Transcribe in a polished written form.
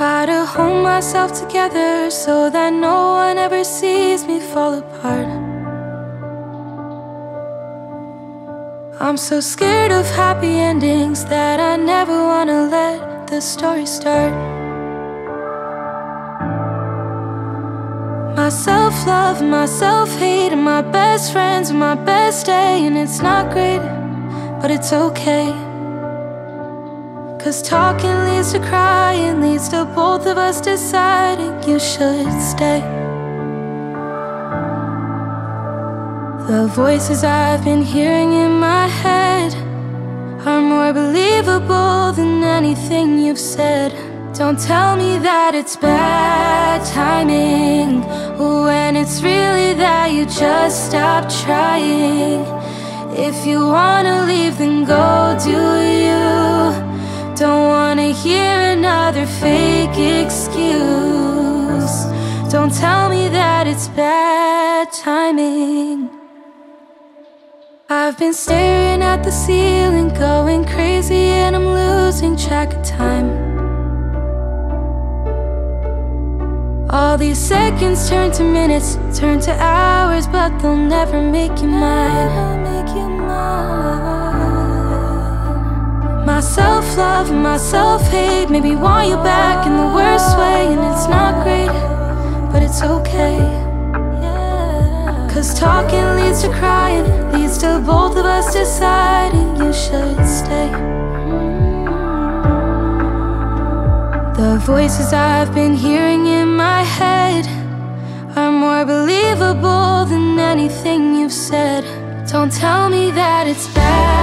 Try to hold myself together so that no one ever sees me fall apart. I'm so scared of happy endings that I never wanna let the story start. My self-love, my self-hate, and my best friends and my best day. And it's not great, but it's okay, 'cause talking leads to crying, leads to both of us deciding you should stay. The voices I've been hearing in my head are more believable than anything you've said. Don't tell me that it's bad timing when it's really that you just stopped trying. If you wanna leave, then go do you. Don't wanna hear another fake excuse. Don't tell me that it's bad timing. I've been staring at the ceiling, going crazy, and I'm losing track of time. All these seconds turn to minutes, turn to hours, but they'll never make you mine. My self-love, my self-hate, maybe want you back in the worst way. And it's not great, but it's okay, 'cause talking leads to crying, leads to both of us deciding you should stay. The voices I've been hearing in my head are more believable than anything you've said. Don't tell me that it's bad